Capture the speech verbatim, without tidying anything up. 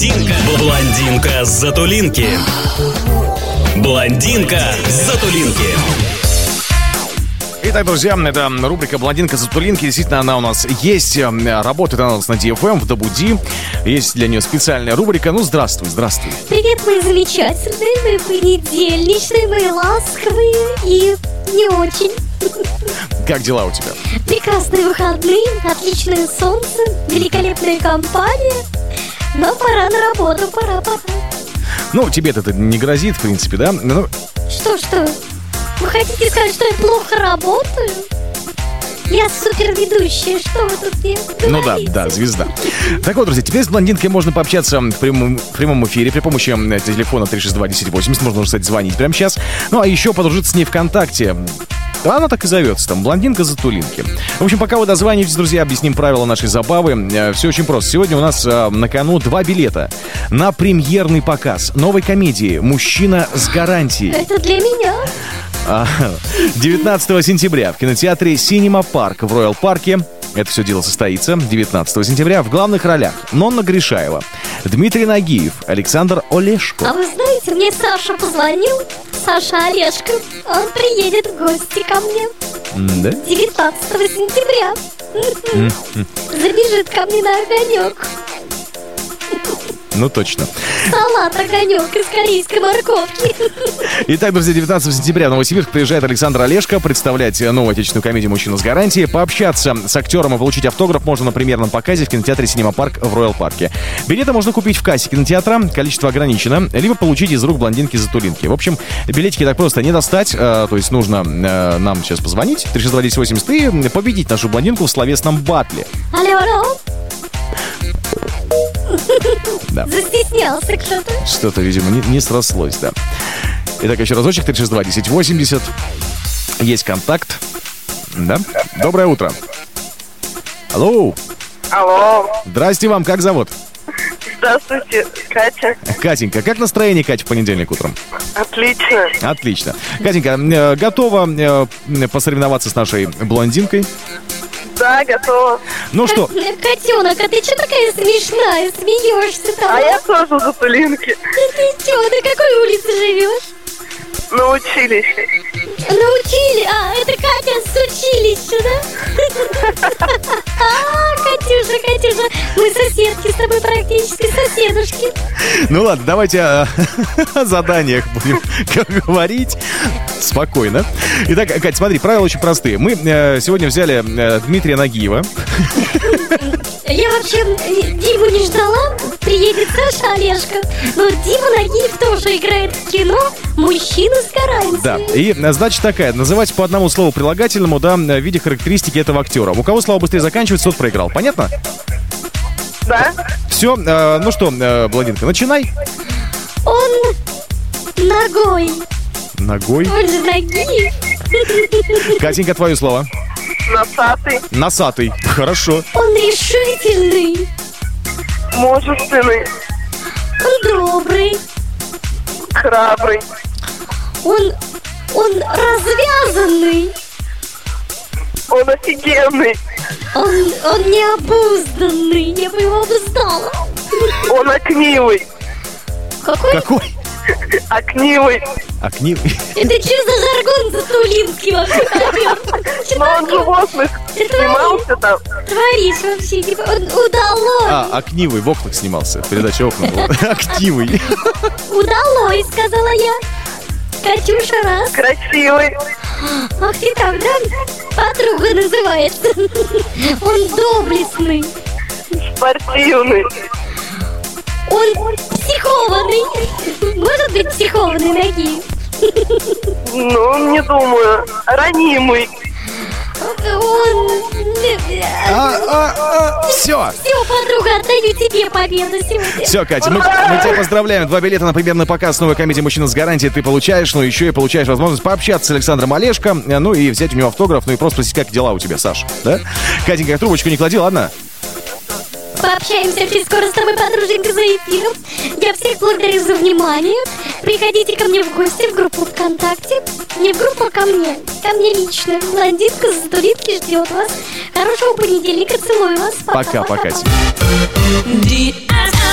Блондинка. Блондинка с Затулинки. Блондинка с Затулинки. Итак, друзья, это рубрика «Блондинка Затулинки». Действительно, она у нас есть. Работает она у нас на ди эф эм в Добуди. Есть для нее специальная рубрика. Ну, здравствуй, здравствуй. Привет, мои замечательные, мои понедельничные, мои ласковые и не очень. Как дела у тебя? Прекрасные выходные, отличное солнце, великолепная компания. Но пора на работу, пора, пора. Ну, тебе-то это не грозит, в принципе, да? Ну... Что, что? Вы хотите сказать, что я плохо работаю? Я суперведущая, что вы тут мне говорите? Ну да, да, звезда. Так вот, друзья, теперь с блондинкой можно пообщаться в прямом, в прямом эфире при помощи телефона три шесть два десять восемьдесят. Можно уже, кстати, звонить прямо сейчас. Ну, а еще подружиться с ней ВКонтакте. Она так и зовется, там, «Блондинка Затулинки». В общем, пока вы дозваниваетесь, друзья, объясним правила нашей забавы. Все очень просто. Сегодня у нас э, на кону два билета на премьерный показ новой комедии «Мужчина с гарантией». Это для меня. девятнадцатого сентября в кинотеатре «Синема Парк» в Роял Парке. Это все дело состоится девятнадцатого сентября. В главных ролях Нонна Гришаева, Дмитрий Нагиев, Александр Олешко. А вы знаете, мне Саша позвонил, Саша Олешко. Он приедет в гости ко мне. Да? девятнадцатого сентября. Забежит ко мне на огонек. Ну, точно. Салат огонек из корейской морковки. Итак, друзья, девятнадцатого сентября в Новосибирск приезжает Александр Олешко представлять новую отечественную комедию «Мужчина с гарантией». Пообщаться с актером и получить автограф можно на премьерном показе в кинотеатре «Синема Парк» в Роял Парке. Билеты можно купить в кассе кинотеатра, количество ограничено, либо получить из рук блондинки Затулинки. В общем, билетики так просто не достать, э, то есть нужно э, нам сейчас позвонить, три шесть два десять восемьдесят, и победить нашу блондинку в словесном батле. Алло, алло. Да. Застеснялся кто-то. Что-то, видимо, не, не срослось, да. Итак, еще разочек, три шесть два десять восемьдесят. Есть контакт. Да. Доброе утро. Алло. Алло. Здрасте вам, как зовут? Здравствуйте, Катя. Катенька, как настроение, Катя, в понедельник утром? Отлично. Отлично. Катенька, э, готова э, посоревноваться с нашей блондинкой? Да, готова. Ну что? Котенок, а ты что такая смешная, смеешься там? А я тоже в Затулинке. Ты что, на какой улице живешь? На училище. Научили? А, это Катя с училища, да? А, Катюша, Катюша, мы соседки с тобой, практически соседушки. Ну ладно, давайте о, о заданиях будем говорить спокойно. Итак, Катя, смотри, правила очень простые. Мы э, сегодня взяли э, Дмитрия Нагиева. Я вообще Диму не ждала. Приедет Саша Олешко. Но Дима Нагиев тоже играет в кино «Мужчина с гарантией». Да, и значит такая, называть по одному слову прилагательному, да, в виде характеристики этого актера. У кого слово быстрее заканчивается, тот проиграл. Понятно? Да. Все, э, ну что, э, блондинка, начинай. Он ногой. Ногой. Он же Нагиев. Катенька, твое слово. Носатый. Носатый. Хорошо. Он решительный. Мужественный. Он добрый. Храбрый. Он, он развязанный. Он офигенный. Он, он необузданный. Я бы его обуздала. Он окнивый. Какой? Какой? Окнивый. Окнивый. Это что за жаргон Затулинский вообще? Но он животных снимался там. Творишь вообще, типа, он удалось. А, Окнивый, в окнах снимался. Передача «Окна» была. Окнивый. Удалось, сказала я. Катюша, раз. Красивый. Ах ты так, да? Подруга называется. Он доблестный. Спортивный. Он психованный. Может быть психованный Нагиев? Ну, не думаю. Ранимый. Он... А, а, а, все. Все, подруга, отдаю тебе победу сегодня. Все, Катя, мы, мы тебя поздравляем. Два билета на премьерный показ новой комедии «Мужчина с гарантией» ты получаешь, но еще и получаешь возможность пообщаться с Александром Олешко, ну и взять у него автограф, ну и просто спросить, как дела у тебя, Саш, да? Катенька, трубочку не клади, ладно? Пообщаемся очень скоро с тобой, подруженька, за эфиром. Я всех благодарю за внимание. Приходите ко мне в гости в группу ВКонтакте. Не в группу, а ко мне. Ко мне лично. Блондинка с Затулинки ждет вас. Хорошего понедельника. Целую вас. Пока, пока. Пока.